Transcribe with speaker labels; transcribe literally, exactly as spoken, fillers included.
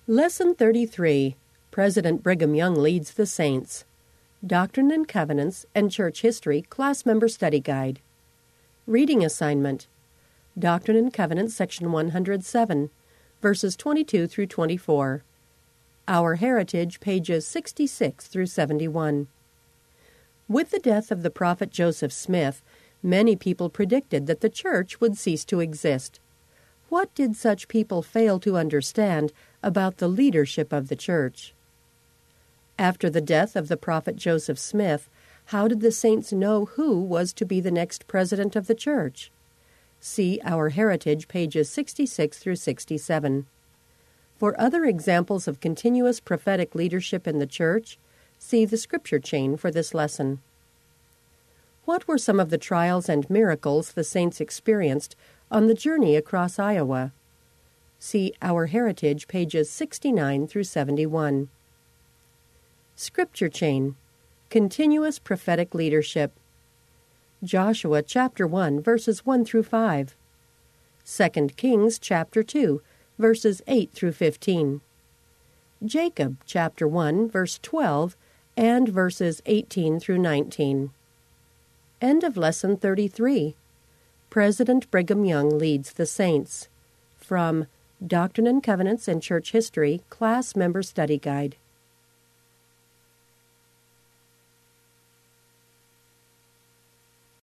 Speaker 1: Lesson thirty-three. President Brigham Young Leads the Saints. Doctrine and Covenants and Church History Class Member Study Guide. Reading Assignment. Doctrine and Covenants, Section one hundred seven, verses twenty-two through twenty-four. Our Heritage, pages sixty-six through seventy-one. With the death of the prophet Joseph Smith, many people predicted that the church would cease to exist. What did such people fail to understand about the leadership of the church? After the death of the prophet Joseph Smith, how did the saints know who was to be the next president of the church? See Our Heritage, pages sixty-six through sixty-seven. For other examples of continuous prophetic leadership in the church, see the scripture chain for this lesson. What were some of the trials and miracles the saints experienced on the journey across Iowa? See Our Heritage, pages sixty-nine through seventy-one. Scripture chain. Continuous prophetic leadership. Joshua chapter one, verses one through five. Second Kings chapter two, verses eight through fifteen. Jacob chapter one, verse twelve, and verses eighteen through nineteen. End of Lesson thirty-three. President Brigham Young Leads the Saints. From Doctrine and Covenants and Church History Class Member Study Guide.